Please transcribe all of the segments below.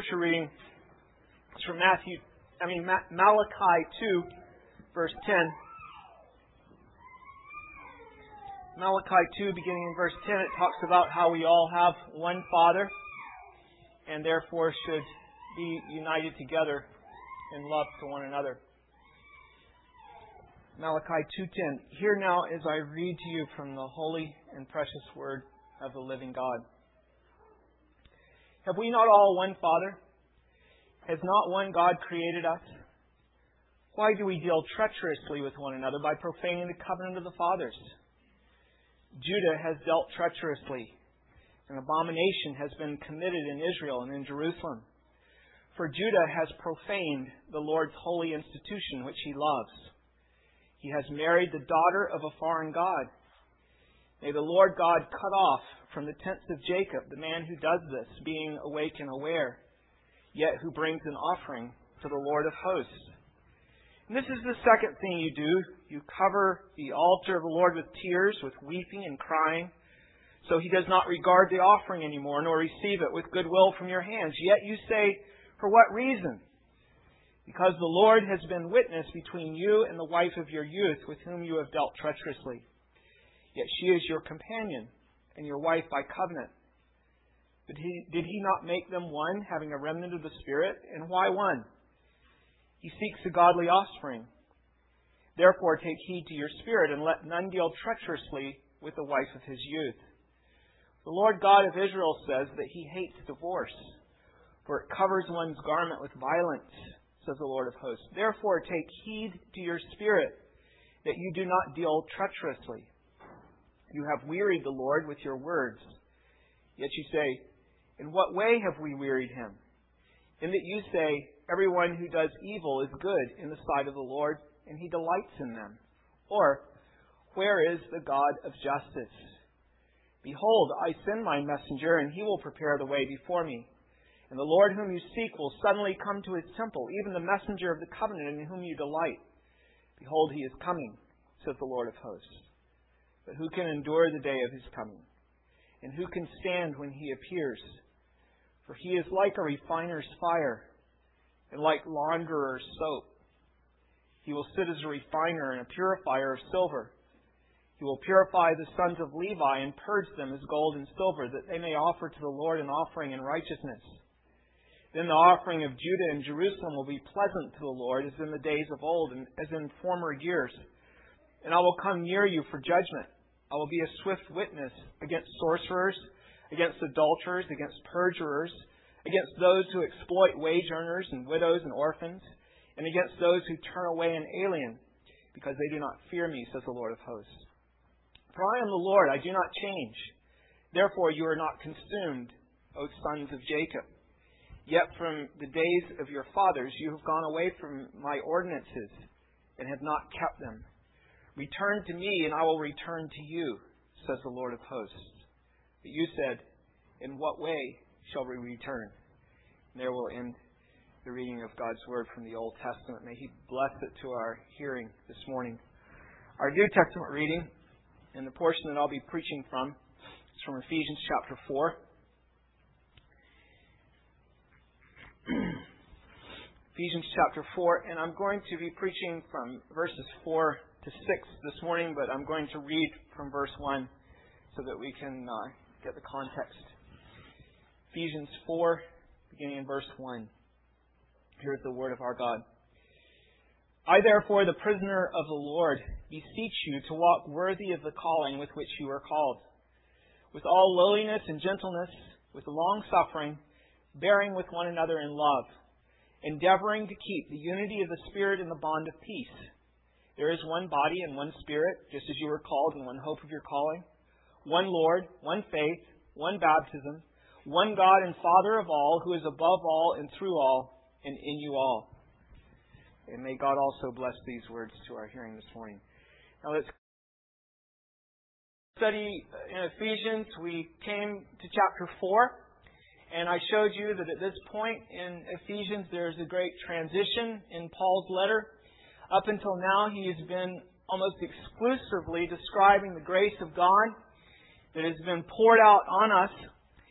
scripture reading is from Malachi 2, verse 10. Malachi 2, beginning in verse 10, it talks about how we all have one Father and therefore should be united together in love to one another. Malachi 2:10. Hear now as I read to you from the holy and precious word of the living God. Have we not all one Father? Has not one God created us? Why do we deal treacherously with one another by profaning the covenant of the fathers? Judah has dealt treacherously. An abomination has been committed in Israel and in Jerusalem. For Judah has profaned the Lord's holy institution which he loves. He has married the daughter of a foreign god. May the Lord God cut off from the tents of Jacob the man who does this, being awake and aware, yet who brings an offering to the Lord of hosts. And this is the second thing you do. You cover the altar of the Lord with tears, with weeping and crying, so he does not regard the offering anymore, nor receive it with goodwill from your hands. Yet you say, for what reason? Because the Lord has been witness between you and the wife of your youth, with whom you have dealt treacherously. Yet she is your companion and your wife by covenant. But did he not make them one, having a remnant of the Spirit? And why one? He seeks a godly offspring. Therefore take heed to your spirit, and let none deal treacherously with the wife of his youth. The Lord God of Israel says that he hates divorce, for it covers one's garment with violence, says the Lord of hosts. Therefore take heed to your spirit, that you do not deal treacherously. You have wearied the Lord with your words. Yet you say, in what way have we wearied him? In that you say, everyone who does evil is good in the sight of the Lord, and he delights in them. Or, where is the God of justice? Behold, I send my messenger, and he will prepare the way before me. And the Lord whom you seek will suddenly come to his temple, even the messenger of the covenant in whom you delight. Behold, he is coming, says the Lord of hosts. But who can endure the day of his coming? And who can stand when he appears? For he is like a refiner's fire, and like launderer's soap. He will sit as a refiner and a purifier of silver. He will purify the sons of Levi and purge them as gold and silver, that they may offer to the Lord an offering in righteousness. Then the offering of Judah and Jerusalem will be pleasant to the Lord, as in the days of old and as in former years. And I will come near you for judgment. I will be a swift witness against sorcerers, against adulterers, against perjurers, against those who exploit wage earners and widows and orphans, and against those who turn away an alien, because they do not fear me, says the Lord of hosts. For I am the Lord, I do not change. Therefore you are not consumed, O sons of Jacob. Yet from the days of your fathers you have gone away from my ordinances, and have not kept them. Return to me, and I will return to you, says the Lord of hosts. But you said, in what way shall we return? And there will end the reading of God's Word from the Old Testament. May He bless it to our hearing this morning. Our New Testament reading, and the portion that I'll be preaching from, is from Ephesians chapter 4. Ephesians chapter 4, and I'm going to be preaching from verses 4 to 6 this morning, but I'm going to read from verse 1 so that we can get the context. Ephesians 4, beginning in verse 1. Here's the word of our God. I therefore, the prisoner of the Lord, beseech you to walk worthy of the calling with which you are called, with all lowliness and gentleness, with long suffering, bearing with one another in love, endeavoring to keep the unity of the Spirit in the bond of peace. There is one body and one Spirit, just as you were called in one hope of your calling, one Lord, one faith, one baptism, one God and Father of all, who is above all and through all and in you all. And may God also bless these words to our hearing this morning. Now let's study in Ephesians. We came to chapter 4, and I showed you that at this point in Ephesians there's a great transition in Paul's letter. Up until now he has been almost exclusively describing the grace of God that has been poured out on us.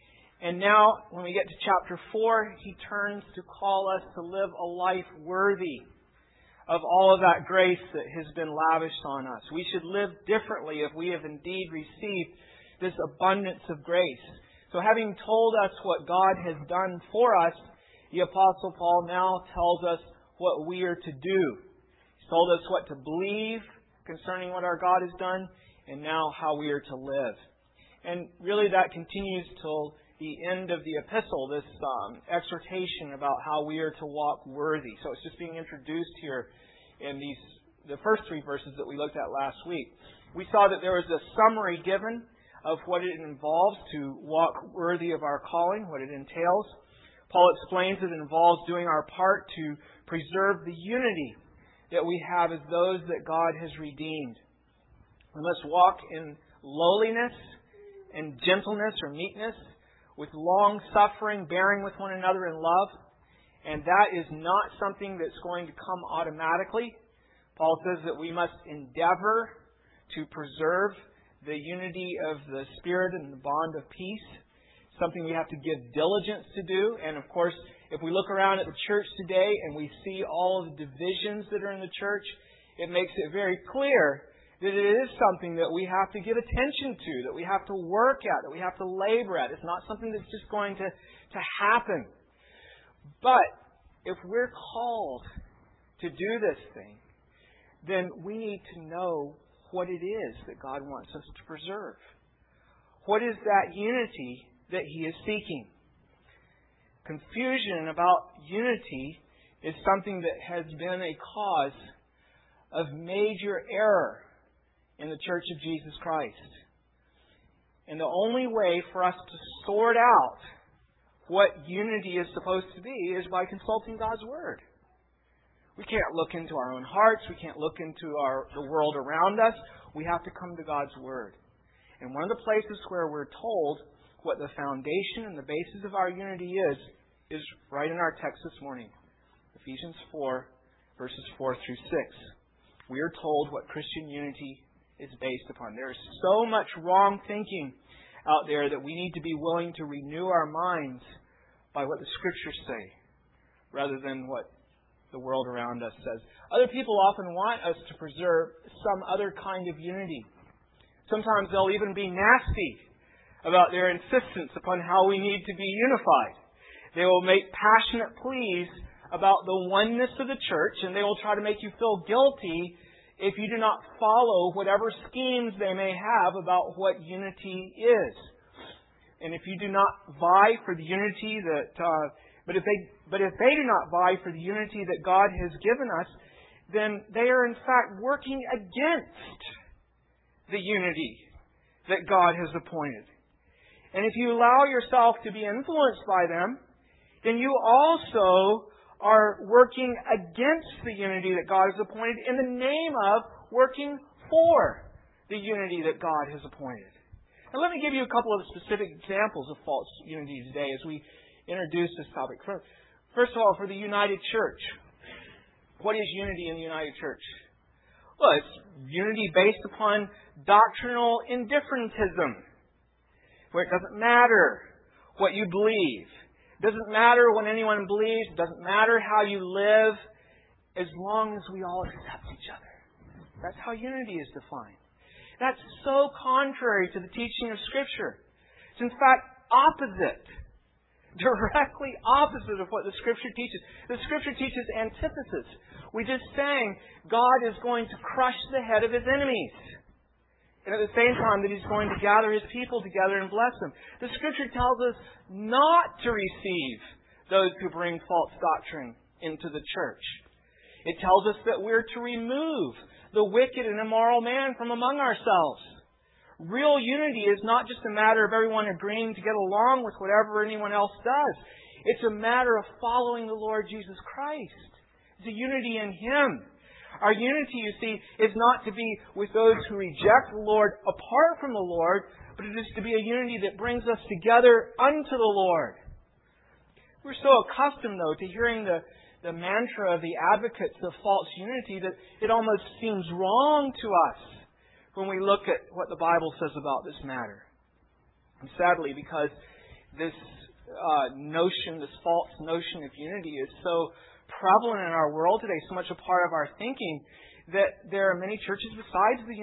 And now, when we get to chapter 4, he turns to call us to live a life worthy of all of that grace that has been lavished on us. We should live differently if we have indeed received this abundance of grace. So having told us what God has done for us, the Apostle Paul now tells us what we are to do. He's told us what to believe concerning what our God has done, and now how we are to live. And really that continues till the end of the epistle, this exhortation about how we are to walk worthy. So it's just being introduced here in the first 3 verses that we looked at last week. We saw that there was a summary given of what it involves to walk worthy of our calling, what it entails. Paul explains that it involves doing our part to preserve the unity that we have as those that God has redeemed. We must walk in lowliness and gentleness or meekness, with long suffering, bearing with one another in love. And that is not something that's going to come automatically. Paul says that we must endeavor to preserve the unity of the Spirit and the bond of peace. Something we have to give diligence to do. And of course, if we look around at the church today and we see all of the divisions that are in the church, it makes it very clear that it is something that we have to give attention to, that we have to work at, that we have to labor at. It's not something that's just going to happen. But if we're called to do this thing, then we need to know what it is that God wants us to preserve. What is that unity that He is seeking? Confusion about unity is something that has been a cause of major error in the Church of Jesus Christ. And the only way for us to sort out what unity is supposed to be is by consulting God's Word. We can't look into our own hearts. We can't look into the world around us. We have to come to God's Word. And one of the places where we're told what the foundation and the basis of our unity is right in our text this morning. Ephesians 4, verses 4 through 6. We are told what Christian unity is based upon. There is so much wrong thinking out there that we need to be willing to renew our minds by what the Scriptures say rather than what the world around us says. Other people often want us to preserve some other kind of unity. Sometimes they'll even be nasty about their insistence upon how we need to be unified. They will make passionate pleas about the oneness of the church, and they will try to make you feel guilty if you do not follow whatever schemes they may have about what unity is. And if you do not vie for the unity but if they do not vie for the unity that God has given us, then they are in fact working against the unity that God has appointed. And if you allow yourself to be influenced by them, then you also are working against the unity that God has appointed in the name of working for the unity that God has appointed. And let me give you a couple of specific examples of false unity today as we introduce this topic. First of all, for the united church. What is unity in the united church? Well, it's unity based upon doctrinal indifferentism, where it doesn't matter what you believe. It doesn't matter what anyone believes. It doesn't matter how you live, as long as we all accept each other. That's how unity is defined. That's so contrary to the teaching of Scripture. It's in fact opposite. Directly opposite of what the Scripture teaches. The Scripture teaches antithesis. We just sang, God is going to crush the head of His enemies. And at the same time that He's going to gather His people together and bless them. The Scripture tells us not to receive those who bring false doctrine into the church. It tells us that we're to remove the wicked and immoral man from among ourselves. Real unity is not just a matter of everyone agreeing to get along with whatever anyone else does. It's a matter of following the Lord Jesus Christ. It's a unity in Him. Our unity, you see, is not to be with those who reject the Lord apart from the Lord, but it is to be a unity that brings us together unto the Lord. We're so accustomed, though, to hearing the mantra of the advocates of false unity that it almost seems wrong to us when we look at what the Bible says about this matter. And sadly, because this notion, this false notion of unity is so prevalent in our world today, so much a part of our thinking, that there are many churches besides the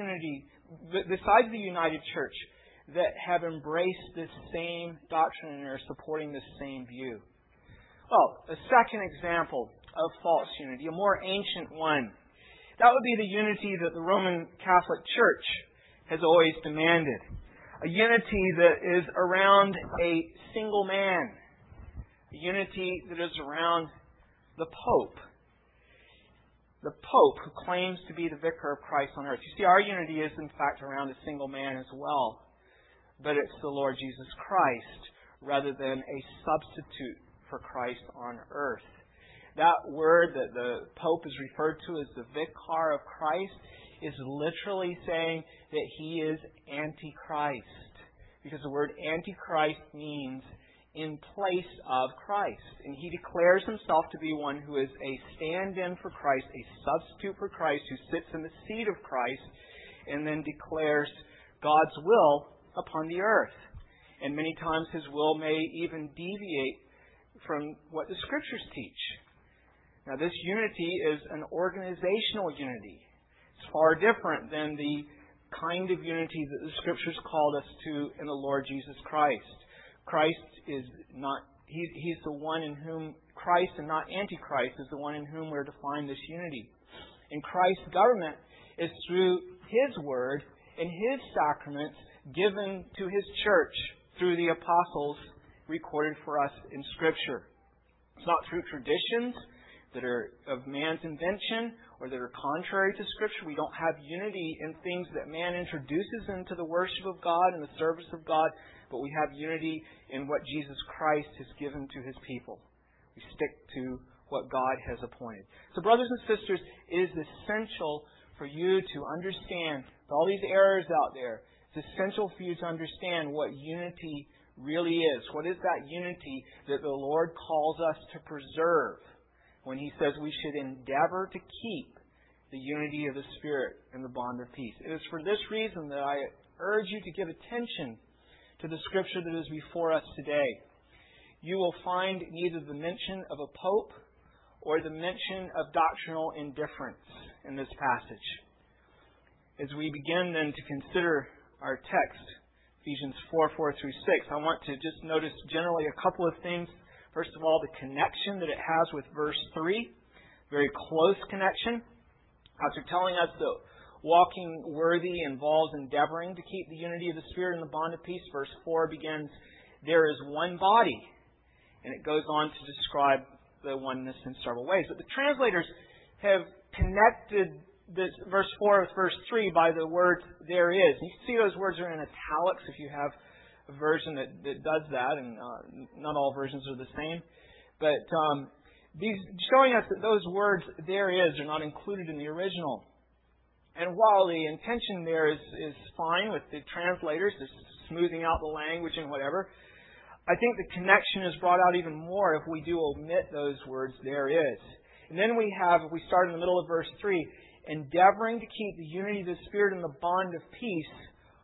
United Church that have embraced this same doctrine and are supporting this same view. Well, a second example of false unity, a more ancient one, that would be the unity that the Roman Catholic Church has always demanded. A unity that is around a single man. A unity that is around the Pope. The Pope who claims to be the vicar of Christ on earth. You see, our unity is in fact around a single man as well. But it's the Lord Jesus Christ rather than a substitute for Christ on earth. That word that the Pope is referred to as the vicar of Christ is literally saying that he is Antichrist. Because the word Antichrist means in place of Christ. And he declares himself to be one who is a stand-in for Christ, a substitute for Christ, who sits in the seat of Christ, and then declares God's will upon the earth. And many times his will may even deviate from what the Scriptures teach. Now, this unity is an organizational unity. It's far different than the kind of unity that the Scriptures called us to in the Lord Jesus Christ. Christ is not, He's the one in whom, Christ and not Antichrist, is the one in whom we're to find this unity. And Christ's government is through His Word and His sacraments given to His church through the apostles recorded for us in Scripture. It's not through traditions that are of man's invention or that are contrary to Scripture. We don't have unity in things that man introduces into the worship of God and the service of God, but we have unity in what Jesus Christ has given to His people. We stick to what God has appointed. So, brothers and sisters, it is essential for you to understand, with all these errors out there, it's essential for you to understand what unity really is. What is that unity that the Lord calls us to preserve when He says we should endeavor to keep the unity of the Spirit and the bond of peace? It is for this reason that I urge you to give attention to the Scripture that is before us today. You will find neither the mention of a pope or the mention of doctrinal indifference in this passage. As we begin then to consider our text, Ephesians 4:4-6, I want to just notice generally a couple of things. First of all, the connection that it has with verse 3, very close connection. After telling us that walking worthy involves endeavoring to keep the unity of the Spirit and the bond of peace, verse 4 begins, there is one body. And it goes on to describe the oneness in several ways. But the translators have connected this verse 4 with verse 3 by the word there is. And you can see those words are in italics if you have a version that does that, and not all versions are the same. But these showing us that those words there is are not included in the original. And while the intention there is fine with the translators, just smoothing out the language and whatever, I think the connection is brought out even more if we do omit those words there is. And then we have, if we start in the middle of verse 3, endeavoring to keep the unity of the Spirit and the bond of peace,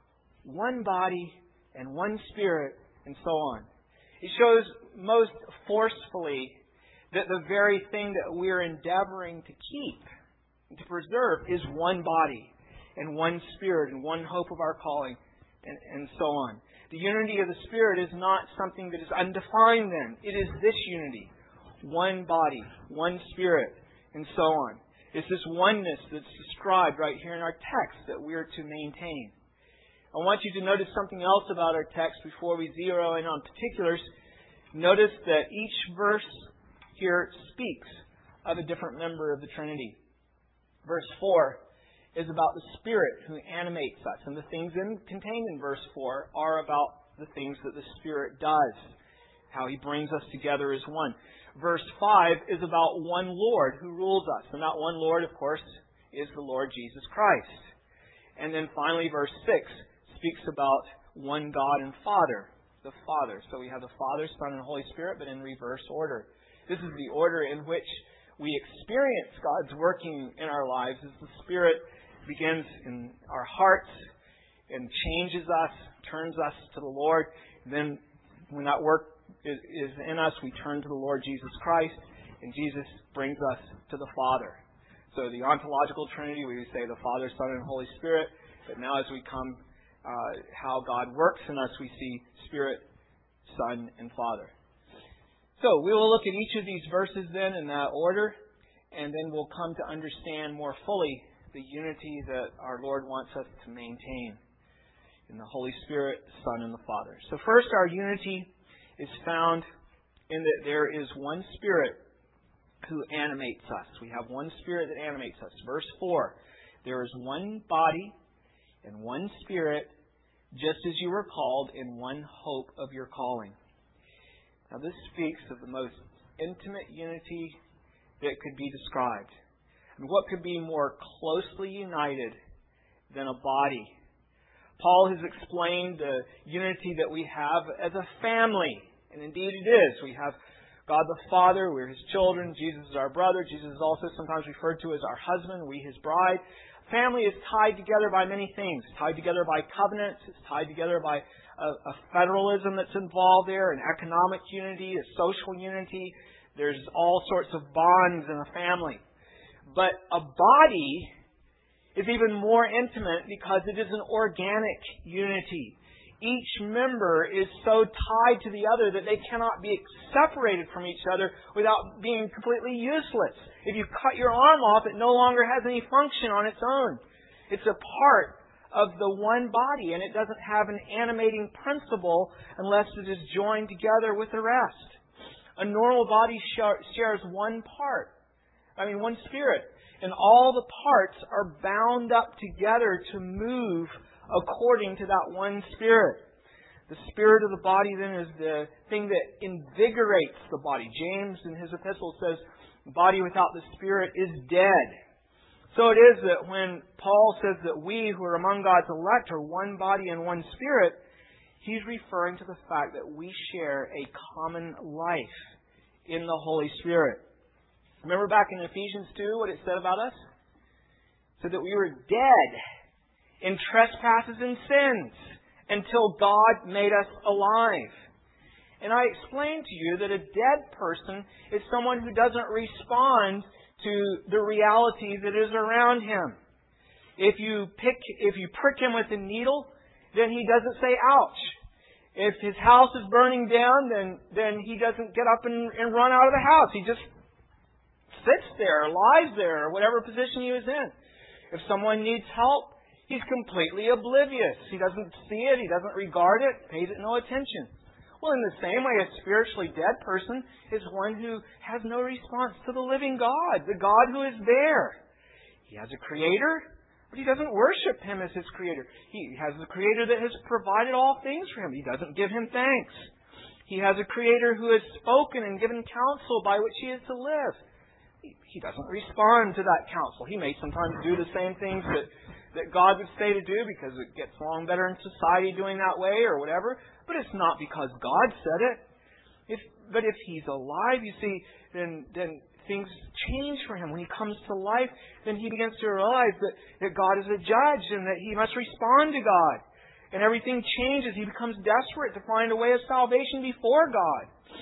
one body and one Spirit, and so on. It shows most forcefully that the very thing that we're endeavoring to keep and to preserve is one body and one Spirit and one hope of our calling, and so on. The unity of the Spirit is not something that is undefined then. It is this unity. One body, one Spirit, and so on. It's this oneness that's described right here in our text that we are to maintain. I want you to notice something else about our text before we zero in on particulars. Notice that each verse here speaks of a different member of the Trinity. Verse 4 is about the Spirit who animates us. And the things contained in verse 4 are about the things that the Spirit does. How He brings us together as one. Verse 5 is about one Lord who rules us. And that one Lord, of course, is the Lord Jesus Christ. And then finally, verse 6 speaks about one God and Father, the Father. So we have the Father, Son, and Holy Spirit, but in reverse order. This is the order in which we experience God's working in our lives as the Spirit begins in our hearts and changes us, turns us to the Lord. Then When that work is in us, we turn to the Lord Jesus Christ, and Jesus brings us to the Father. So the ontological Trinity, we would say the Father, Son, and Holy Spirit. But now as we come, how God works in us, we see Spirit, Son, and Father. So we will look at each of these verses then in that order, and then we'll come to understand more fully the unity that our Lord wants us to maintain in the Holy Spirit, Son, and the Father. So first, our unity is found in that there is one Spirit who animates us. We have one Spirit that animates us. Verse 4, there is one body and one Spirit, just as you were called in one hope of your calling. Now this speaks of the most intimate unity that could be described. And what could be more closely united than a body? Paul has explained the unity that we have as a family. And indeed it is. We have God the Father, we're His children, Jesus is our brother, Jesus is also sometimes referred to as our husband, we His bride. Family is tied together by many things. It's tied together by covenants, it's tied together by a federalism that's involved there, an economic unity, a social unity. There's all sorts of bonds in a family. But a body is even more intimate because it is an organic unity. Each member is so tied to the other that they cannot be separated from each other without being completely useless. If you cut your arm off, it no longer has any function on its own. It's a part of the one body, and it doesn't have an animating principle unless it is joined together with the rest. A normal body shares one spirit. And all the parts are bound up together to move according to that one Spirit. The spirit of the body then is the thing that invigorates the body. James in his epistle says, the body without the Spirit is dead. So it is that when Paul says that we who are among God's elect are one body and one Spirit, he's referring to the fact that we share a common life in the Holy Spirit. Remember back in Ephesians 2 what it said about us? It said that we were dead in trespasses and sins until God made us alive. And I explained to you that a dead person is someone who doesn't respond to the reality that is around him. If you prick him with a needle, then he doesn't say ouch. If his house is burning down, then he doesn't get up and run out of the house. He just sits there, lies there, or whatever position he was in. If someone needs help, he's completely oblivious. He doesn't see it, he doesn't regard it, pays it no attention. Well, in the same way, a spiritually dead person is one who has no response to the living God, the God who is there. He has a Creator, but He doesn't worship Him as His Creator. He has a Creator that has provided all things for Him. He doesn't give Him thanks. He has a Creator who has spoken and given counsel by which he is to live. He doesn't respond to that counsel. He may sometimes do the same things that God would say to do because it gets along better in society doing that way or whatever. But it's not because God said it. But if He's alive, you see, then things change for him. When he comes to life, then he begins to realize that God is a judge and that he must respond to God. And everything changes. He becomes desperate to find a way of salvation before God.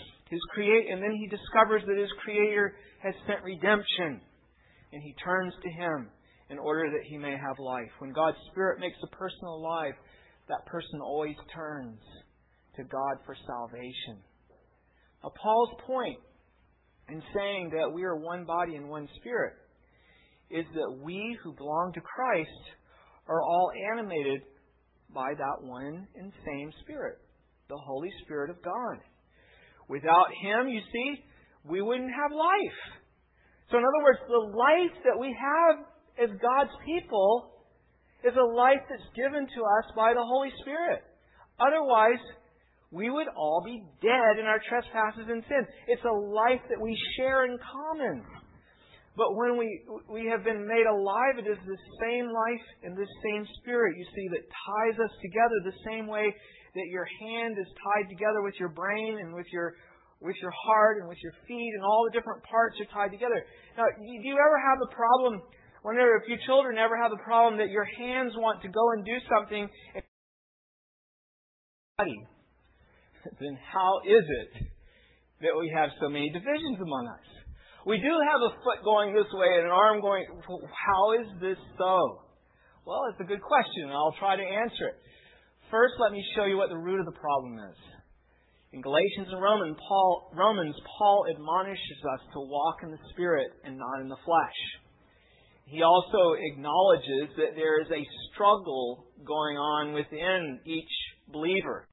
And then he discovers that his Creator has sent redemption. And he turns to Him in order that he may have life. When God's Spirit makes a person alive, that person always turns to God for salvation. Now, Paul's point in saying that we are one body and one Spirit is that we who belong to Christ are all animated by that one and same Spirit, the Holy Spirit of God. Without Him, you see, we wouldn't have life. So in other words, the life that we have as God's people is a life that's given to us by the Holy Spirit. Otherwise, we would all be dead in our trespasses and sins. It's a life that we share in common. But when we have been made alive, it is this same life and this same Spirit, you see, that ties us together the same way that your hand is tied together with your brain and with your heart and with your feet, and all the different parts are tied together. Now, do you ever have the problem, if your children ever have the problem that your hands want to go and do something, then how is it that we have so many divisions among us? We do have a foot going this way and an arm going... How is this so? Well, it's a good question, and I'll try to answer it. First, let me show you what the root of the problem is. In Galatians and Romans, Paul admonishes us to walk in the Spirit and not in the flesh. He also acknowledges that there is a struggle going on within each believer.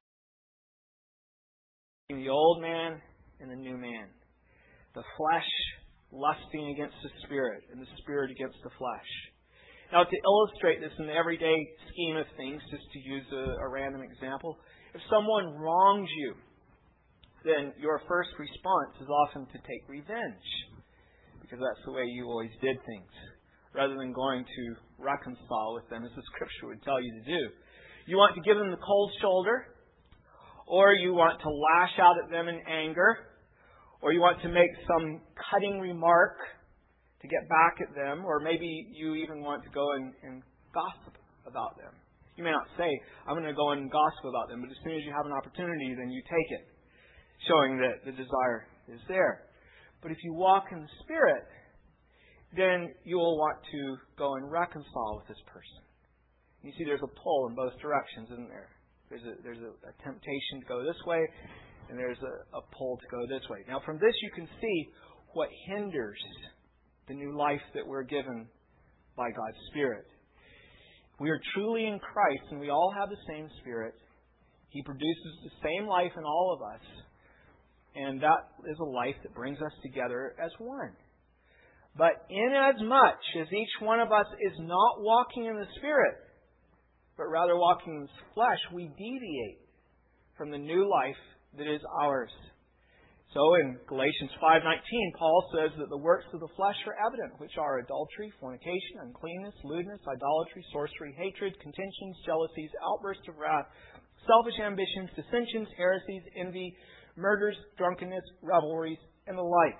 The old man and the new man. The flesh lusting against the Spirit and the Spirit against the flesh. Now, to illustrate this in the everyday scheme of things, just to use a random example, if someone wrongs you, then your first response is often to take revenge, because that's the way you always did things, rather than going to reconcile with them, as the Scripture would tell you to do. You want to give them the cold shoulder, or you want to lash out at them in anger, or you want to make some cutting remark to get back at them, or maybe you even want to go and gossip about them. You may not say, I'm going to go and gossip about them, but as soon as you have an opportunity, then you take it, showing that the desire is there. But if you walk in the Spirit, then you will want to go and reconcile with this person. You see, there's a pull in both directions, isn't there? There's a temptation to go this way, and there's a pull to go this way. Now, from this you can see what hinders the new life that we're given by God's Spirit. We are truly in Christ, and we all have the same Spirit. He produces the same life in all of us, and that is a life that brings us together as one. But inasmuch as each one of us is not walking in the Spirit, but rather walking in the flesh, we deviate from the new life that is ours. So in Galatians 5:19, Paul says that the works of the flesh are evident, which are adultery, fornication, uncleanness, lewdness, idolatry, sorcery, hatred, contentions, jealousies, outbursts of wrath, selfish ambitions, dissensions, heresies, envy, murders, drunkenness, revelries, and the like.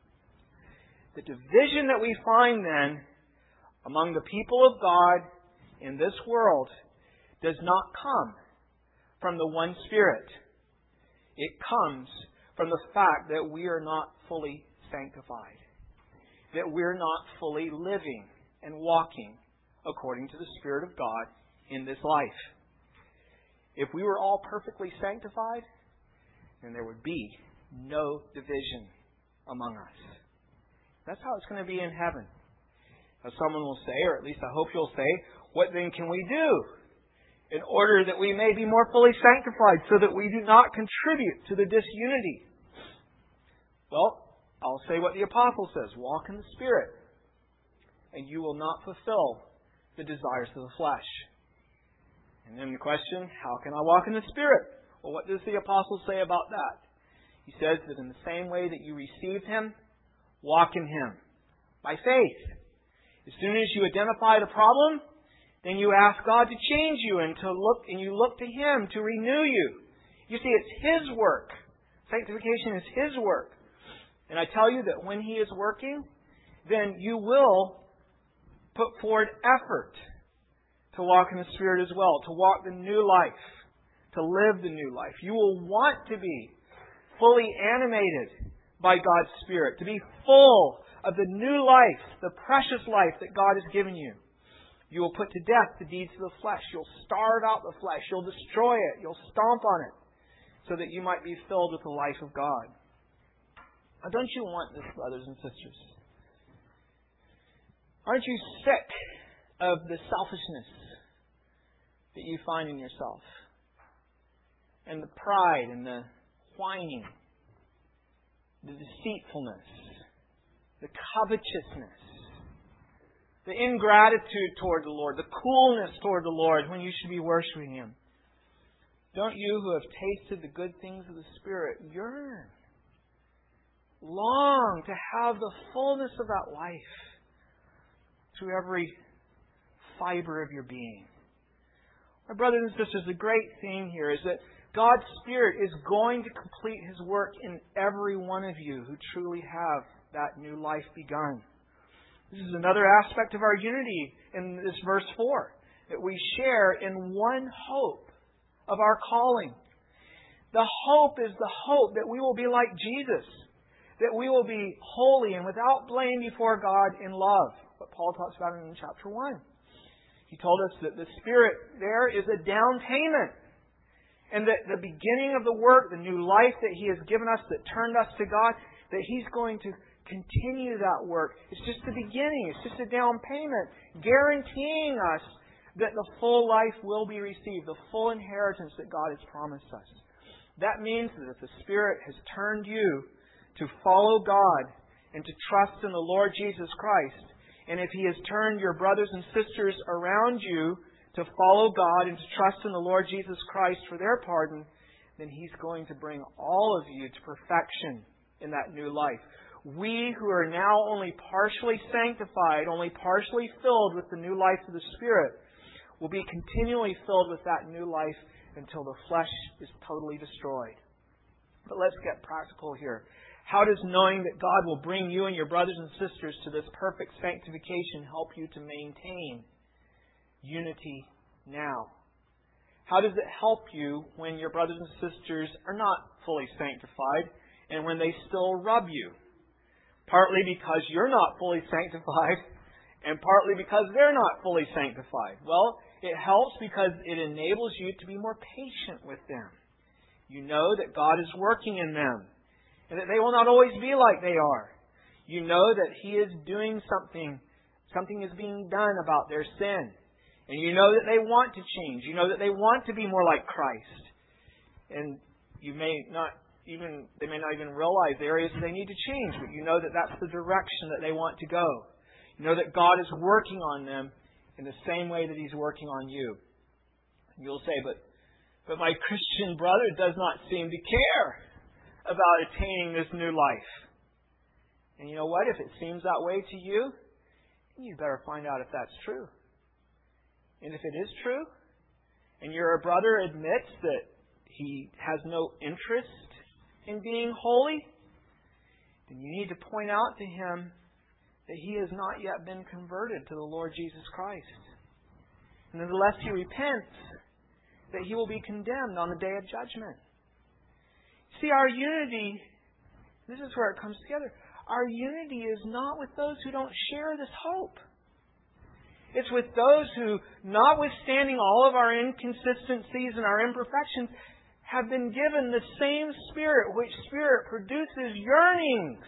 The division that we find then among the people of God in this world does not come from the one Spirit. It comes from the fact that we are not fully sanctified, that we're not fully living and walking according to the Spirit of God in this life. If we were all perfectly sanctified, then there would be no division among us. That's how it's going to be in heaven. Now, someone will say, or at least I hope you'll say, what then can we do in order that we may be more fully sanctified so that we do not contribute to the disunity? Well, I'll say what the apostle says. Walk in the Spirit, and you will not fulfill the desires of the flesh. And then the question, how can I walk in the Spirit? Well, what does the apostle say about that? He says that in the same way that you received Him, walk in Him by faith. As soon as you identify the problem, then you ask God to change you and you look to Him to renew you. You see, it's His work. Sanctification is His work. And I tell you that when He is working, then you will put forward effort to walk in the Spirit as well, to walk the new life, to live the new life. You will want to be fully animated by God's Spirit, to be full of the new life, the precious life that God has given you. You will put to death the deeds of the flesh. You'll starve out the flesh. You'll destroy it. You'll stomp on it so that you might be filled with the life of God. Now, don't you want this, brothers and sisters? Aren't you sick of the selfishness that you find in yourself? And the pride and the whining, the deceitfulness, the covetousness, the ingratitude toward the Lord, the coolness toward the Lord when you should be worshiping Him. Don't you who have tasted the good things of the Spirit yearn, long to have the fullness of that life through every fiber of your being? My brothers and sisters, the great thing here is that God's Spirit is going to complete His work in every one of you who truly have that new life begun. This is another aspect of our unity in this verse 4, that we share in one hope of our calling. The hope is the hope that we will be like Jesus, that we will be holy and without blame before God in love. What Paul talks about in chapter 1. He told us that the Spirit there is a down payment. And that the beginning of the work, the new life that He has given us that turned us to God, that He's going to continue that work. It's just the beginning. It's just a down payment guaranteeing us that the full life will be received, the full inheritance that God has promised us. That means that if the Spirit has turned you to follow God and to trust in the Lord Jesus Christ, and if He has turned your brothers and sisters around you to follow God and to trust in the Lord Jesus Christ for their pardon, then He's going to bring all of you to perfection in that new life. We who are now only partially sanctified, only partially filled with the new life of the Spirit, will be continually filled with that new life until the flesh is totally destroyed. But let's get practical here. How does knowing that God will bring you and your brothers and sisters to this perfect sanctification help you to maintain unity now? How does it help you when your brothers and sisters are not fully sanctified and when they still rub you? Partly because you're not fully sanctified and partly because they're not fully sanctified. Well, it helps because it enables you to be more patient with them. You know that God is working in them and that they will not always be like they are. You know that He is doing something. Something is being done about their sin. And you know that they want to change. You know that they want to be more like Christ. And they may not even realize the areas that they need to change, but you know that that's the direction that they want to go. You know that God is working on them in the same way that He's working on you. And you'll say, but my Christian brother does not seem to care about attaining this new life. And you know what? If it seems that way to you, you better find out if that's true. And if it is true, and your brother admits that he has no interest in being holy, then you need to point out to him that he has not yet been converted to the Lord Jesus Christ. And unless he repents, that he will be condemned on the day of judgment. See, our unity, this is where it comes together. Our unity is not with those who don't share this hope. It's with those who, notwithstanding all of our inconsistencies and our imperfections, have been given the same Spirit, which Spirit produces yearnings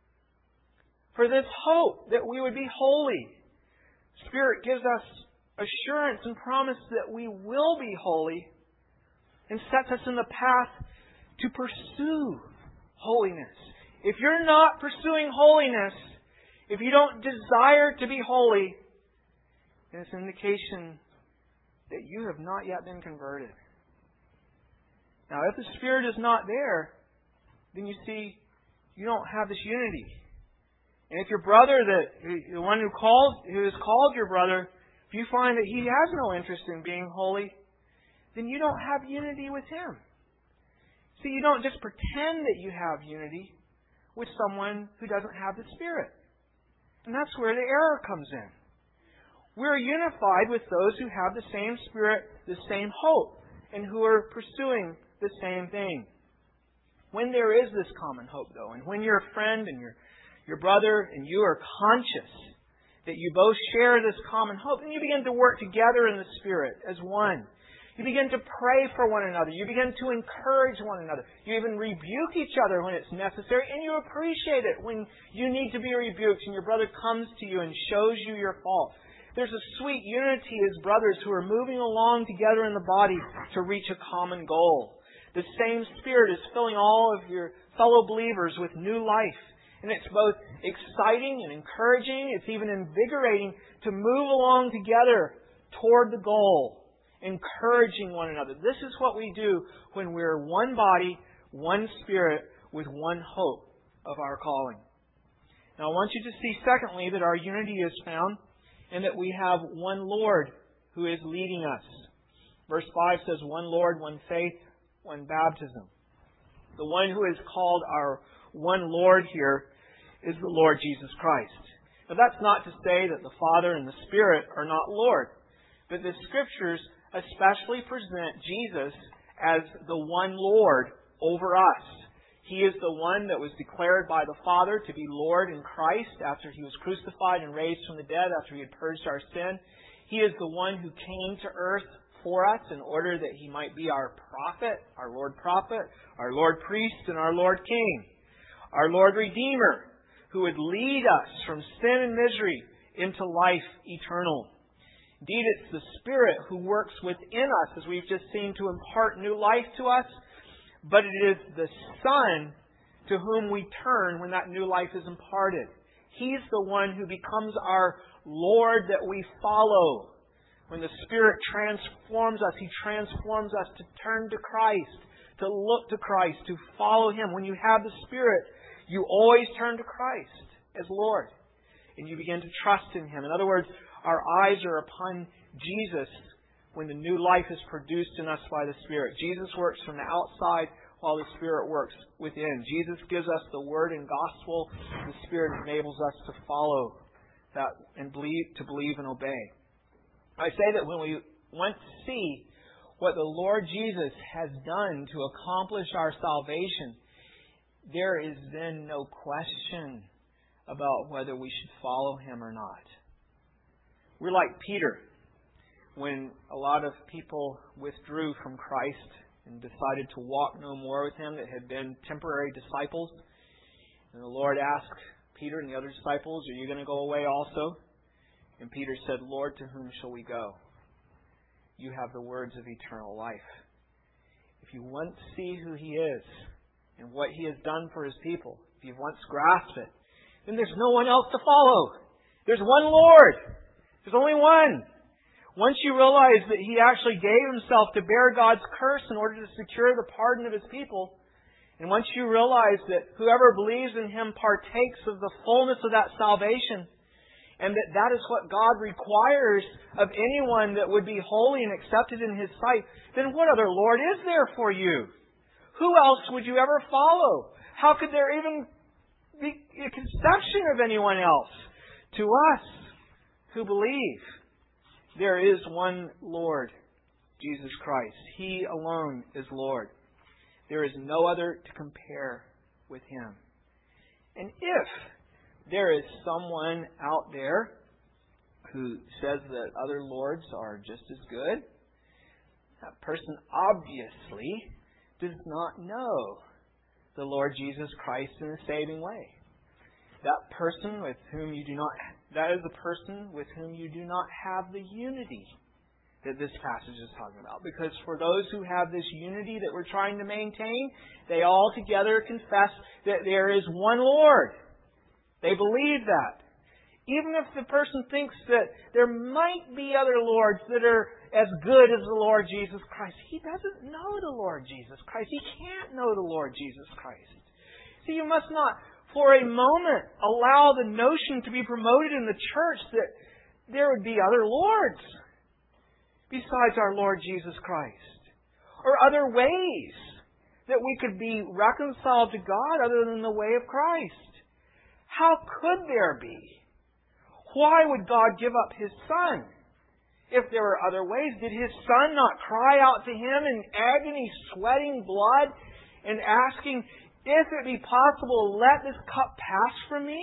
for this hope that we would be holy. Spirit gives us assurance and promise that we will be holy and sets us in the path to pursue holiness. If you're not pursuing holiness, if you don't desire to be holy, then it's an indication that you have not yet been converted. Now, if the Spirit is not there, then you see, you don't have this unity. And if your brother, the one who is called your brother, if you find that he has no interest in being holy, then you don't have unity with him. See, you don't just pretend that you have unity with someone who doesn't have the Spirit. And that's where the error comes in. We're unified with those who have the same Spirit, the same hope, and who are pursuing the same thing. When there is this common hope, though, and when your friend and your brother and you are conscious that you both share this common hope, then you begin to work together in the Spirit as one. You begin to pray for one another. You begin to encourage one another. You even rebuke each other when it's necessary, and you appreciate it when you need to be rebuked and your brother comes to you and shows you your fault. There's a sweet unity as brothers who are moving along together in the body to reach a common goal. The same Spirit is filling all of your fellow believers with new life. And it's both exciting and encouraging. It's even invigorating to move along together toward the goal, encouraging one another. This is what we do when we're one body, one Spirit, with one hope of our calling. Now I want you to see, secondly, that our unity is found and that we have one Lord who is leading us. Verse 5 says, one Lord, one faith, one baptism. The one who is called our one Lord here is the Lord Jesus Christ. Now that's not to say that the Father and the Spirit are not Lord, but the Scriptures especially present Jesus as the one Lord over us. He is the one that was declared by the Father to be Lord in Christ after He was crucified and raised from the dead, after He had purged our sin. He is the one who came to earth for us in order that He might be our prophet, our Lord priest, and our Lord King. Our Lord Redeemer, who would lead us from sin and misery into life eternal. Indeed, it's the Spirit who works within us, as we've just seen, to impart new life to us. But it is the Son to whom we turn when that new life is imparted. He's the one who becomes our Lord that we follow. When the Spirit transforms us, He transforms us to turn to Christ, to look to Christ, to follow Him. When you have the Spirit, you always turn to Christ as Lord. And you begin to trust in Him. In other words, our eyes are upon Jesus when the new life is produced in us by the Spirit. Jesus works from the outside while the Spirit works within. Jesus gives us the Word and Gospel. The Spirit enables us to follow that and to believe and obey. I say that when we want to see what the Lord Jesus has done to accomplish our salvation, there is then no question about whether we should follow Him or not. We're like Peter, when a lot of people withdrew from Christ and decided to walk no more with Him, that had been temporary disciples. And the Lord asked Peter and the other disciples, "Are you going to go away also?" And Peter said, "Lord, to whom shall we go? You have the words of eternal life." If you want to see who He is and what He has done for His people, if you once grasp it, then there's no one else to follow. There's one Lord. There's only one. Once you realize that He actually gave Himself to bear God's curse in order to secure the pardon of His people, and once you realize that whoever believes in Him partakes of the fullness of that salvation, and that that is what God requires of anyone that would be holy and accepted in His sight, then what other Lord is there for you? Who else would you ever follow? How could there even be a conception of anyone else? To us who believe, there is one Lord, Jesus Christ. He alone is Lord. There is no other to compare with Him. And if there is someone out there who says that other lords are just as good, that person obviously does not know the Lord Jesus Christ in a saving way. That person with whom you do not, that is the person with whom you do not have the unity that this passage is talking about. Because for those who have this unity that we're trying to maintain, they all together confess that there is one Lord. They believe that. Even if the person thinks that there might be other lords that are as good as the Lord Jesus Christ, he doesn't know the Lord Jesus Christ. He can't know the Lord Jesus Christ. See, you must not for a moment allow the notion to be promoted in the church that there would be other lords besides our Lord Jesus Christ, or other ways that we could be reconciled to God other than the way of Christ. How could there be? Why would God give up His Son if there were other ways? Did His Son not cry out to Him in agony, sweating blood, and asking, "If it be possible, let this cup pass from me"?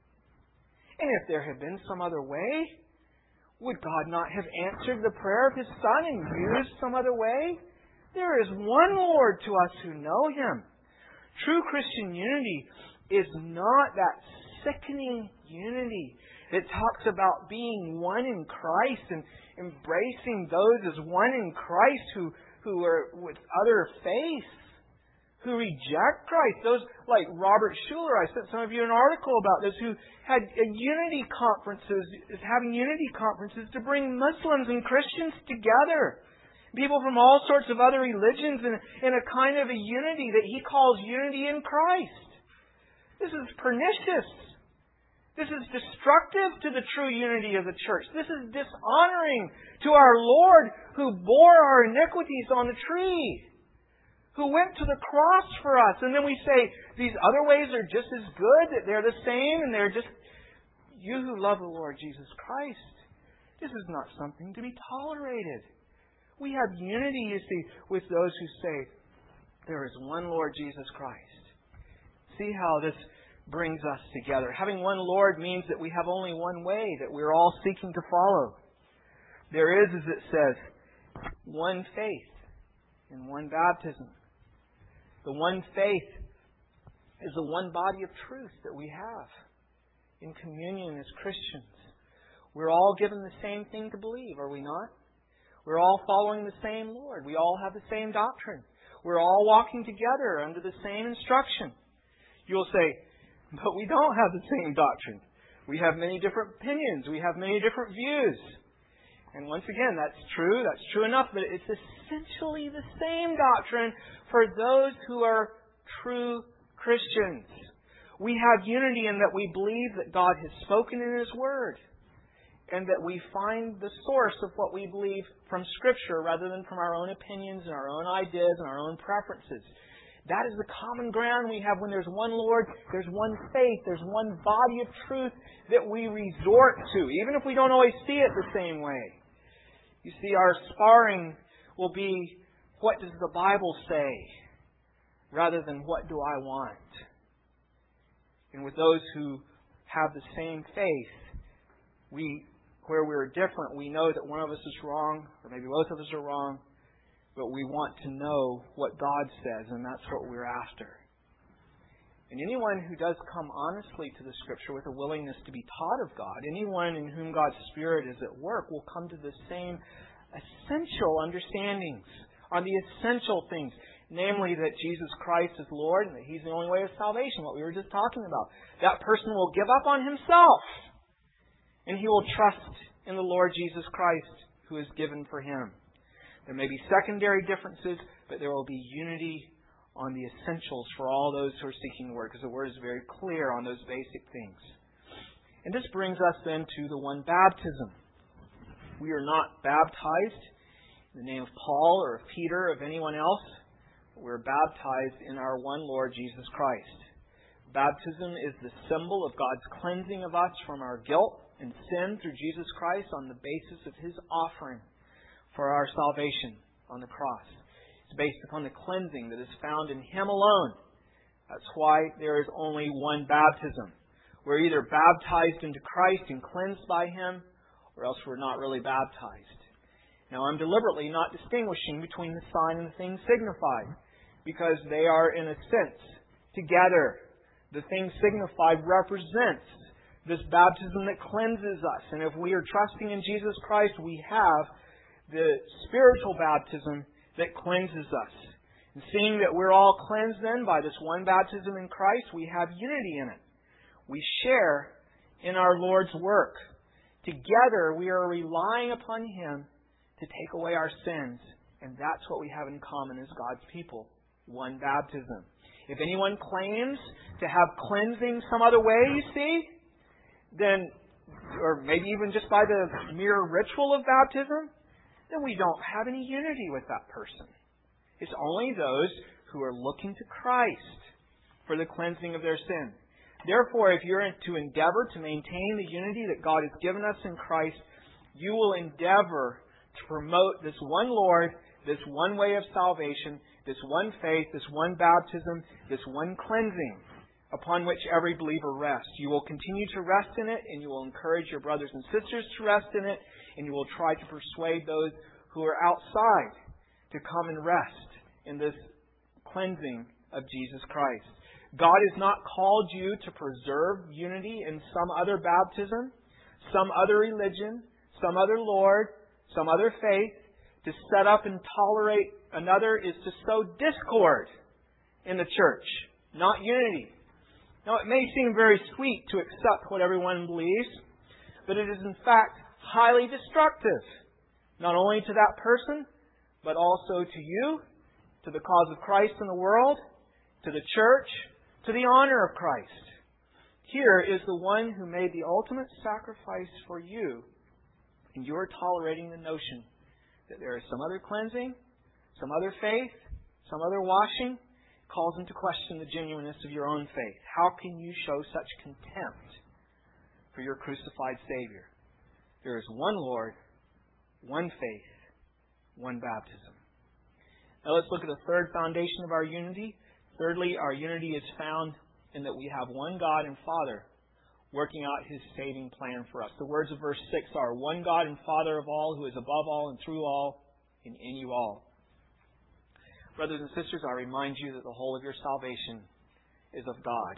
And if there had been some other way, would God not have answered the prayer of His Son and used some other way? There is one Lord to us who know Him. True Christian unity is not that sickening unity that talks about being one in Christ and embracing those as one in Christ who are with other faiths, who reject Christ. Those like Robert Schuller, I sent some of you an article about this, who had unity conferences, is having unity conferences to bring Muslims and Christians together. People from all sorts of other religions in a kind of a unity that he calls unity in Christ. This is pernicious. This is destructive to the true unity of the church. This is dishonoring to our Lord who bore our iniquities on the tree, who went to the cross for us. And then we say, these other ways are just as good, that they're the same, and they're just... You who love the Lord Jesus Christ, this is not something to be tolerated. We have unity, you see, with those who say, there is one Lord Jesus Christ. See how this brings us together. Having one Lord means that we have only one way that we're all seeking to follow. There is, as it says, one faith and one baptism. The one faith is the one body of truth that we have in communion as Christians. We're all given the same thing to believe, are we not? We're all following the same Lord. We all have the same doctrine. We're all walking together under the same instruction. You'll say, but we don't have the same doctrine. We have many different opinions. We have many different views. And once again, that's true enough, but it's essentially the same doctrine for those who are true Christians. We have unity in that we believe that God has spoken in His Word, and that we find the source of what we believe from Scripture rather than from our own opinions and our own ideas and our own preferences. That is the common ground we have when there's one Lord, there's one faith, there's one body of truth that we resort to, even if we don't always see it the same way. You see, our sparring will be, what does the Bible say, rather than what do I want? And with those who have the same faith, where we're different, we know that one of us is wrong, or maybe both of us are wrong, but we want to know what God says, and that's what we're after. And anyone who does come honestly to the Scripture with a willingness to be taught of God, anyone in whom God's Spirit is at work, will come to the same essential understandings on the essential things, namely that Jesus Christ is Lord and that He's the only way of salvation, what we were just talking about. That person will give up on himself, and he will trust in the Lord Jesus Christ who is given for him. There may be secondary differences, but there will be unity on the essentials for all those who are seeking the Word, because the Word is very clear on those basic things. And this brings us then to the one baptism. We are not baptized in the name of Paul or of Peter or of anyone else. We're baptized in our one Lord Jesus Christ. Baptism is the symbol of God's cleansing of us from our guilt and sin through Jesus Christ on the basis of His offering for our salvation on the cross. It's based upon the cleansing that is found in Him alone. That's why there is only one baptism. We're either baptized into Christ and cleansed by Him, or else we're not really baptized. Now, I'm deliberately not distinguishing between the sign and the thing signified, because they are, in a sense, together. The thing signified represents this baptism that cleanses us. And if we are trusting in Jesus Christ, we have the spiritual baptism that cleanses us. And seeing that we're all cleansed then by this one baptism in Christ, we have unity in it. We share in our Lord's work. Together we are relying upon Him to take away our sins. And that's what we have in common as God's people. One baptism. If anyone claims to have cleansing some other way, you see, then, or maybe even just by the mere ritual of baptism, then we don't have any unity with that person. It's only those who are looking to Christ for the cleansing of their sin. Therefore, if you're to endeavor to maintain the unity that God has given us in Christ, you will endeavor to promote this one Lord, this one way of salvation, this one faith, this one baptism, this one cleansing upon which every believer rests. You will continue to rest in it, and you will encourage your brothers and sisters to rest in it, and you will try to persuade those who are outside to come and rest in this cleansing of Jesus Christ. God has not called you to preserve unity in some other baptism, some other religion, some other Lord, some other faith. To set up and tolerate another is to sow discord in the church, not unity. Now, it may seem very sweet to accept what everyone believes, but it is in fact highly destructive, not only to that person, but also to you, to the cause of Christ in the world, to the church, to the honor of Christ. Here is the one who made the ultimate sacrifice for you, and you are tolerating the notion that there is some other cleansing, some other faith, some other washing. Calls into question the genuineness of your own faith. How can you show such contempt for your crucified Savior? There is one Lord, one faith, one baptism. Now let's look at the third foundation of our unity. Thirdly, our unity is found in that we have one God and Father working out His saving plan for us. The words of verse 6 are, one God and Father of all, who is above all and through all and in you all. Brothers and sisters, I remind you that the whole of your salvation is of God.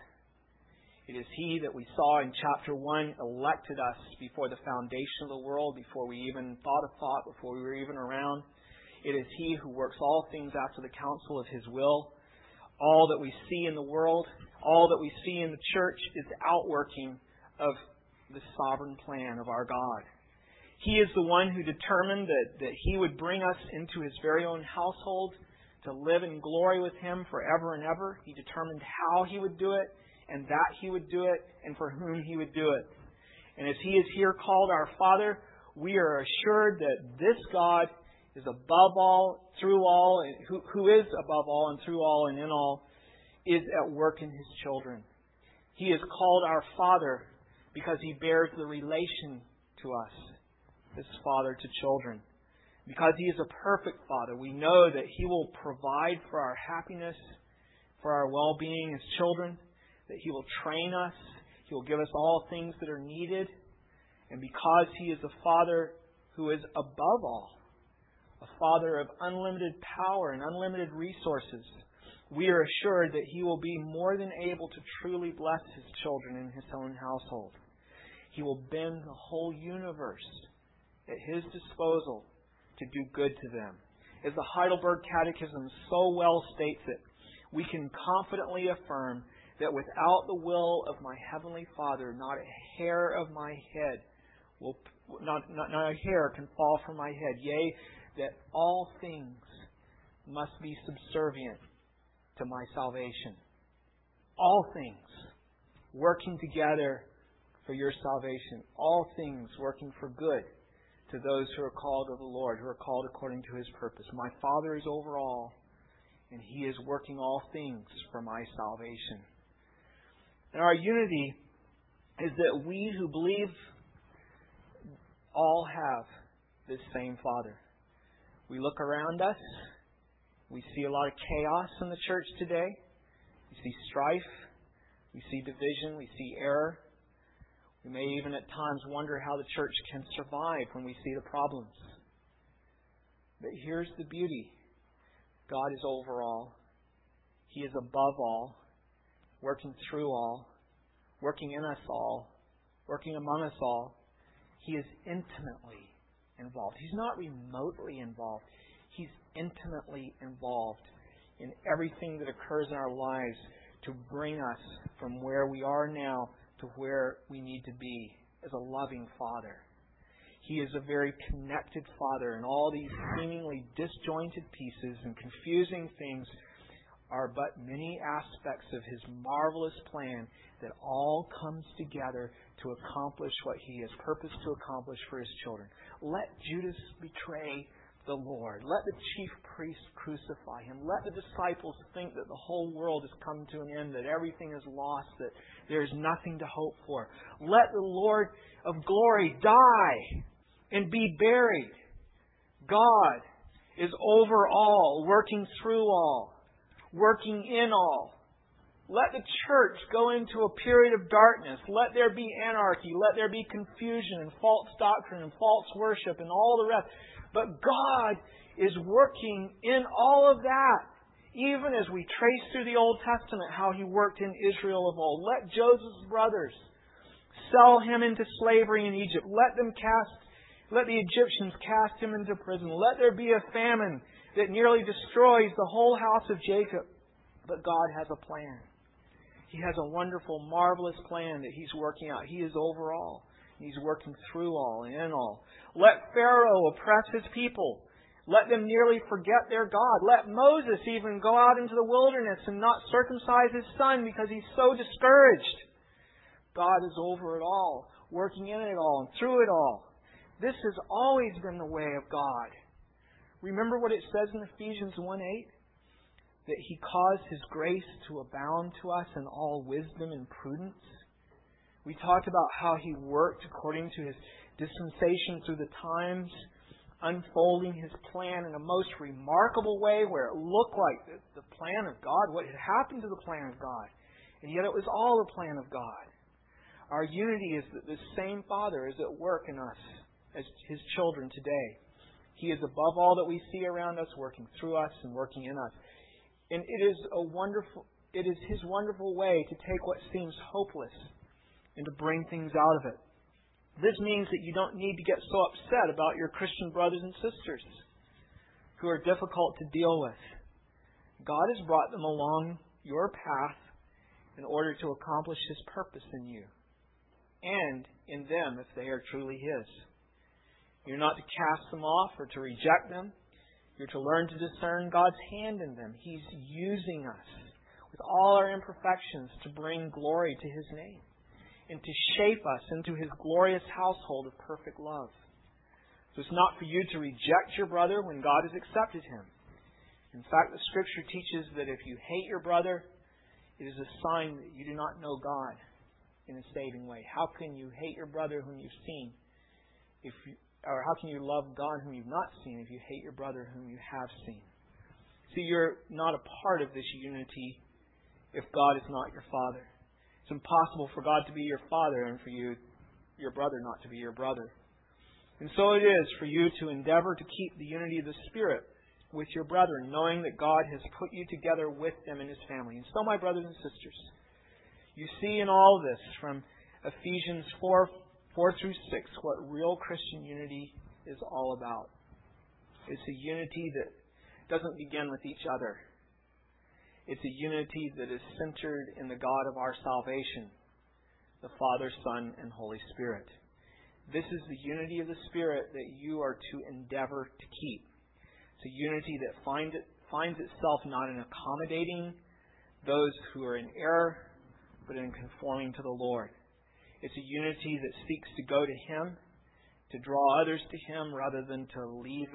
It is He that we saw in chapter 1 elected us before the foundation of the world, before we even thought a thought, before we were even around. It is He who works all things after the counsel of His will. All that we see in the world, all that we see in the church is the outworking of the sovereign plan of our God. He is the one who determined that He would bring us into His very own household to live in glory with Him forever and ever. He determined how He would do it, and that He would do it, and for whom He would do it. And as He is here called our Father, we are assured that this God is above all, through all, and who is above all and through all and in all, is at work in His children. He is called our Father because He bears the relation to us as father to children. Because He is a perfect Father, we know that He will provide for our happiness, for our well-being as children, that He will train us, He will give us all things that are needed. And because He is a Father who is above all, a Father of unlimited power and unlimited resources, we are assured that He will be more than able to truly bless His children in His own household. He will bend the whole universe at His disposal to do good to them. As the Heidelberg Catechism so well states it, we can confidently affirm that without the will of my Heavenly Father, not a hair of my head not a hair can fall from my head. Yea, that all things must be subservient to my salvation. All things working together for your salvation. All things working for good to those who are called of the Lord, who are called according to His purpose. My Father is over all, and He is working all things for my salvation. And our unity is that we who believe all have this same Father. We look around us. We see a lot of chaos in the church today. We see strife. We see division. We see error. We may even at times wonder how the church can survive when we see the problems. But here's the beauty. God is over all. He is above all, working through all, working in us all, working among us all. He is intimately involved. He's not remotely involved. He's intimately involved in everything that occurs in our lives to bring us from where we are now to where we need to be as a loving Father. He is a very connected Father, and all these seemingly disjointed pieces and confusing things are but many aspects of His marvelous plan that all comes together to accomplish what He has purposed to accomplish for His children. Let Judas betray the Lord. Let the chief priest crucify Him. Let the disciples think that the whole world has come to an end, that everything is lost, that there is nothing to hope for. Let the Lord of glory die and be buried. God is over all, working through all, working in all. Let the church go into a period of darkness. Let there be anarchy. Let there be confusion and false doctrine and false worship and all the rest. But God is working in all of that. Even as we trace through the Old Testament how He worked in Israel of old. Let Joseph's brothers sell him into slavery in Egypt. Let the Egyptians cast him into prison. Let there be a famine that nearly destroys the whole house of Jacob. But God has a plan. He has a wonderful, marvelous plan that He's working out. He is over all. He's working through all and in all. Let Pharaoh oppress his people. Let them nearly forget their God. Let Moses even go out into the wilderness and not circumcise his son because he's so discouraged. God is over it all, working in it all and through it all. This has always been the way of God. Remember what it says in Ephesians 1:8? That He caused His grace to abound to us in all wisdom and prudence. We talked about how He worked according to His dispensation through the times unfolding His plan in a most remarkable way where it looked like the plan of God, what had happened to the plan of God. And yet it was all the plan of God. Our unity is that the same Father is at work in us as His children today. He is above all that we see around us, working through us and working in us. And it is His wonderful way to take what seems hopeless and to bring things out of it. This means that you don't need to get so upset about your Christian brothers and sisters who are difficult to deal with. God has brought them along your path in order to accomplish His purpose in you and in them if they are truly His. You're not to cast them off or to reject them. You're to learn to discern God's hand in them. He's using us with all our imperfections to bring glory to His name and to shape us into His glorious household of perfect love. So it's not for you to reject your brother when God has accepted him. In fact, the Scripture teaches that if you hate your brother, it is a sign that you do not know God in a saving way. How can you hate your brother whom you've seen? Or how can you love God whom you've not seen if you hate your brother whom you have seen? See, you're not a part of this unity if God is not your Father. It's impossible for God to be your Father and for you, your brother, not to be your brother. And so it is for you to endeavor to keep the unity of the Spirit with your brethren, knowing that God has put you together with them in His family. And so, my brothers and sisters, you see in all this from Ephesians 4 through 6 what real Christian unity is all about. It's a unity that doesn't begin with each other. It's a unity that is centered in the God of our salvation, the Father, Son, and Holy Spirit. This is the unity of the Spirit that you are to endeavor to keep. It's a unity that finds itself not in accommodating those who are in error, but in conforming to the Lord. It's a unity that seeks to go to Him, to draw others to Him, rather than to leave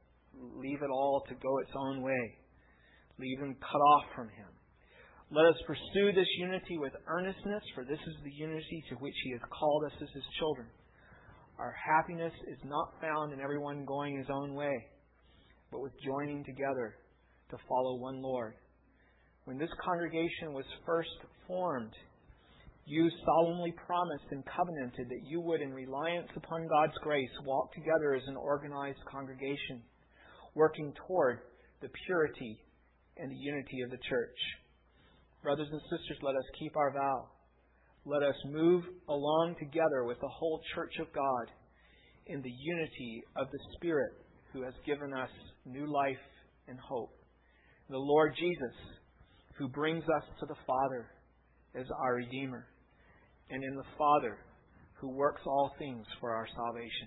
it all to go its own way. Leave them cut off from Him. Let us pursue this unity with earnestness, for this is the unity to which He has called us as His children. Our happiness is not found in everyone going his own way, but with joining together to follow one Lord. When this congregation was first formed, you solemnly promised and covenanted that you would, in reliance upon God's grace, walk together as an organized congregation, working toward the purity and the unity of the church. Brothers and sisters, let us keep our vow. Let us move along together with the whole church of God in the unity of the Spirit who has given us new life and hope. The Lord Jesus, who brings us to the Father as our Redeemer, and in the Father who works all things for our salvation.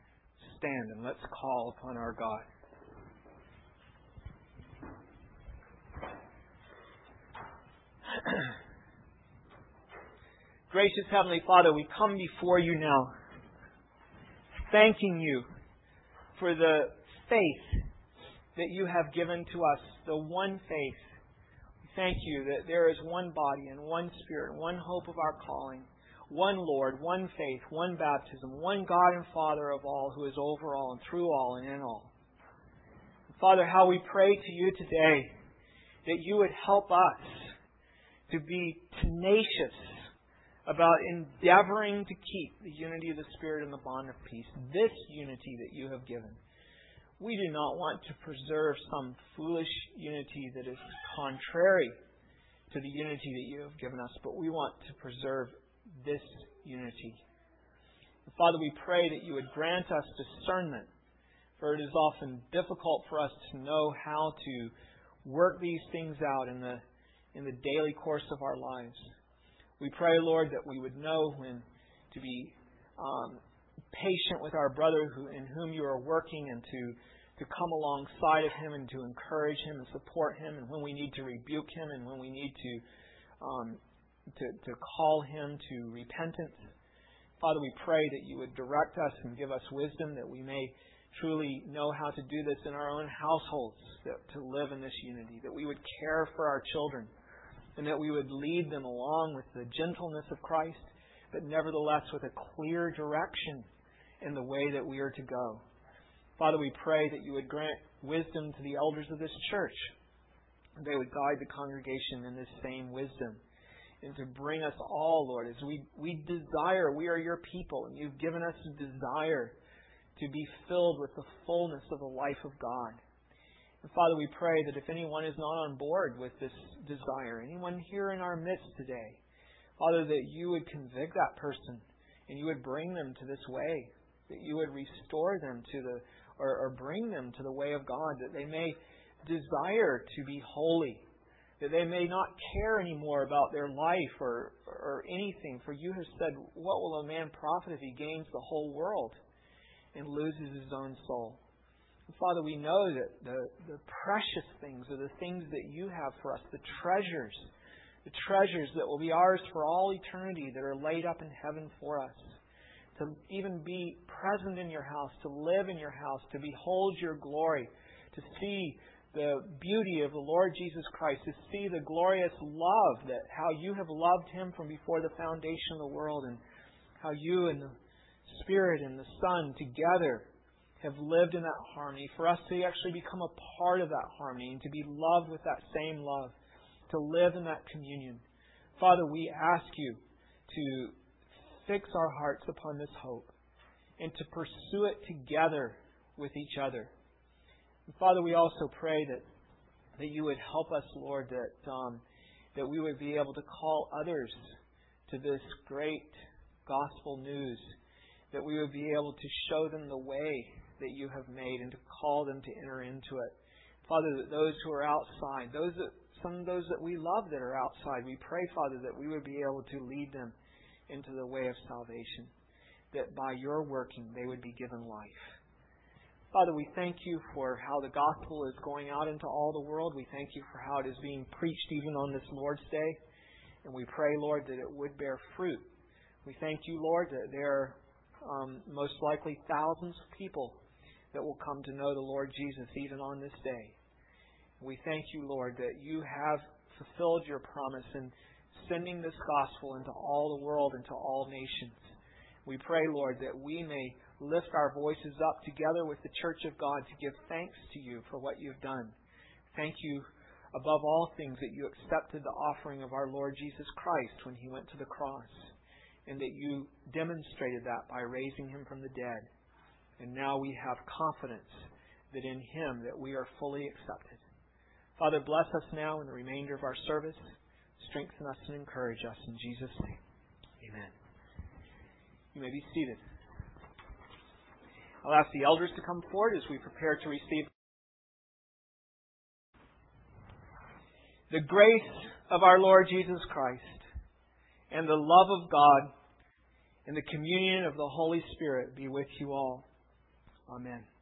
Stand and let's call upon our God. Gracious Heavenly Father, we come before You now, thanking You for the faith that You have given to us, the one faith. We thank You that there is one body and one Spirit, one hope of our calling, one Lord, one faith, one baptism, one God and Father of all, who is over all and through all and in all. Father, how we pray to You today that You would help us to be tenacious about endeavoring to keep the unity of the Spirit and the bond of peace, this unity that You have given. We do not want to preserve some foolish unity that is contrary to the unity that You have given us, but we want to preserve this unity. Father, we pray that You would grant us discernment, for it is often difficult for us to know how to work these things out in the daily course of our lives. We pray, Lord, that we would know when to be patient with our brother in whom You are working, and to come alongside of him and to encourage him and support him, and when we need to rebuke him and when we need to call him to repentance. Father, we pray that You would direct us and give us wisdom, that we may truly know how to do this in our own households, to live in this unity, that we would care for our children, and that we would lead them along with the gentleness of Christ, but nevertheless with a clear direction in the way that we are to go. Father, we pray that you would grant wisdom to the elders of this church. They would guide the congregation in this same wisdom. And to bring us all, Lord, as we desire, we are your people, and you've given us a desire to be filled with the fullness of the life of God. And Father, we pray that if anyone is not on board with this desire, anyone here in our midst today, Father, that you would convict that person and you would bring them to this way, that you would restore them to or bring them to the way of God, that they may desire to be holy, that they may not care anymore about their life or anything. For you have said, what will a man profit if he gains the whole world and loses his own soul? And Father, we know that the precious things are the things that you have for us, the treasures that will be ours for all eternity, that are laid up in heaven for us. To even be present in your house, to live in your house, to behold your glory, to see the beauty of the Lord Jesus Christ, to see the glorious love, that how you have loved Him from before the foundation of the world, and how you and the Spirit and the Son together have lived in that harmony, for us to actually become a part of that harmony and to be loved with that same love, to live in that communion. Father, we ask you to fix our hearts upon this hope and to pursue it together with each other. And Father, we also pray that you would help us, Lord, that we would be able to call others to this great gospel news, that we would be able to show them the way that you have made and to call them to enter into it. Father, that those who are outside, some of those that we love that are outside, we pray, Father, that we would be able to lead them into the way of salvation, that by your working they would be given life. Father, we thank you for how the gospel is going out into all the world. We thank you for how it is being preached even on this Lord's Day. And we pray, Lord, that it would bear fruit. We thank you, Lord, that there are most likely thousands of people that will come to know the Lord Jesus even on this day. We thank you, Lord, that you have fulfilled your promise in sending this gospel into all the world, into all nations. We pray, Lord, that we may lift our voices up together with the Church of God to give thanks to you for what you've done. Thank you, above all things, that you accepted the offering of our Lord Jesus Christ when He went to the cross, and that you demonstrated that by raising Him from the dead. And now we have confidence that in Him that we are fully accepted. Father, bless us now in the remainder of our service. Strengthen us and encourage us in Jesus' name. Amen. You may be seated. I'll ask the elders to come forward as we prepare to receive. The grace of our Lord Jesus Christ and the love of God and the communion of the Holy Spirit be with you all. Amen.